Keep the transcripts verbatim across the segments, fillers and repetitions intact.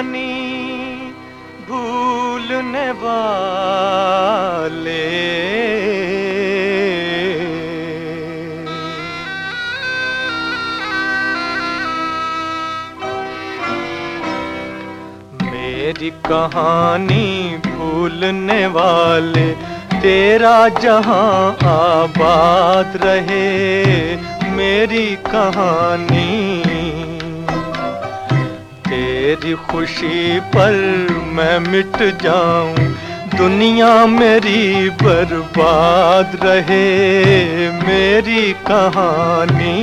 कहानी भूलने वाले। मेरी कहानी भूलने वाले, तेरा जहां आबाद रहे। मेरी कहानी तेरी खुशी पर मैं मिट जाऊं, दुनिया मेरी बर्बाद रहे। मेरी कहानी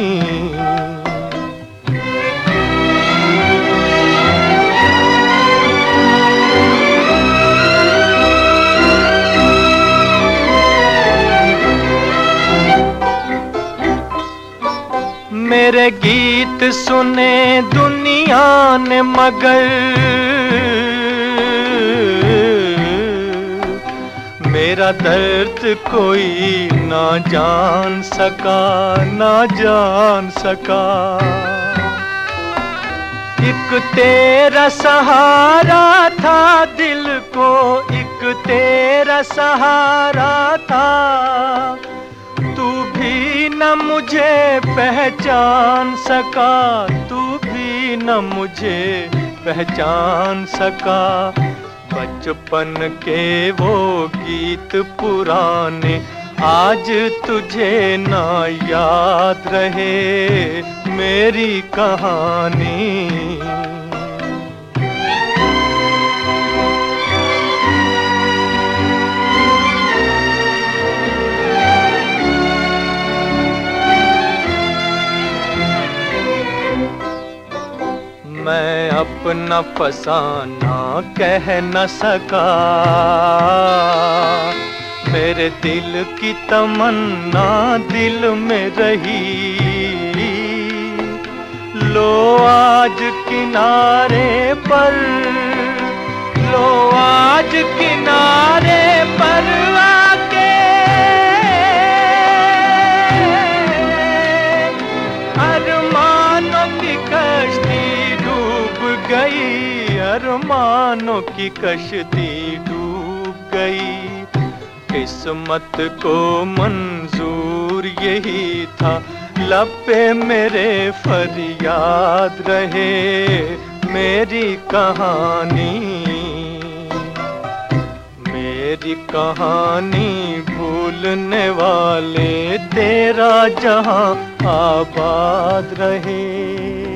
मेरे गीत सुने दुनिया ने मगर मेरा दर्द कोई ना जान सका, ना जान सका। एक तेरा सहारा था दिल को, एक तेरा सहारा था। तू भी न मुझे पहचान सका, तू भी न मुझे पहचान सका। बचपन के वो गीत पुराने आज तुझे ना याद रहे। मेरी कहानी मैं अपना फसाना कह न सका, मेरे दिल की तमन्ना दिल में रही। लो आज किनारे पर, लो आज किनारे पर आके अरमानों की कश्ती गई, अरमानों की कश्ती डूब गई। किस्मत को मंजूर यही था, लब पे मेरे फरियाद रहे। मेरी कहानी मेरी कहानी भूलने वाले, तेरा जहां आबाद रहे।